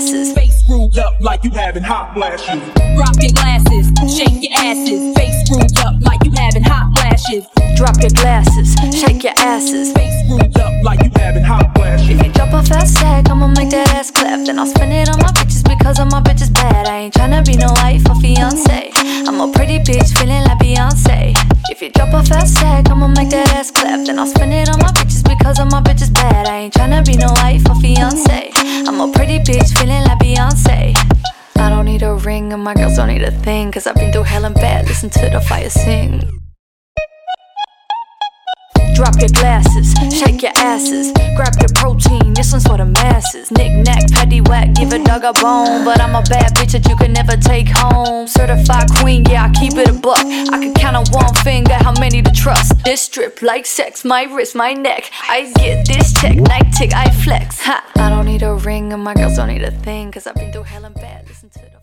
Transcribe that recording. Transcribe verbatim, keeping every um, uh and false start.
asses. Face screwed up like you having hot flashes. Drop your glasses, shake your asses. Face screwed up like you having hot flashes. Drop your glasses, shake your asses. Face screwed up like you having hot flashes. If you drop a fast sack, I'ma make that ass clap. Then I'll spend it on my bitches because all my bitches bad. I ain't tryna be no wife or fiance. I'm a pretty bitch feeling like Beyonce. If you drop a fast sack, I'ma make that ass clap. Then I'll spend it on my bitches because all my bitches bad. I ain't tryna be no wife or fiance. I'm a pretty bitch feeling like Beyonce. I don't need a ring and my girls don't need a thing, cause I've been through hell and bad, listen to the fire sing. Drop your glasses, shake your asses. Grab your protein, this one's for the masses. Knick-knack, paddywhack, give a dog a bone. But I'm a bad bitch that you can never take home. Certified queen, yeah, I keep it a buck. I can count on one finger how many to trust. This strip like sex, my wrist, my neck. I get this check, night tick, I flex. Ha. I don't need a ring and my girls don't need a thing, cause I've been through hell and bad, listen to the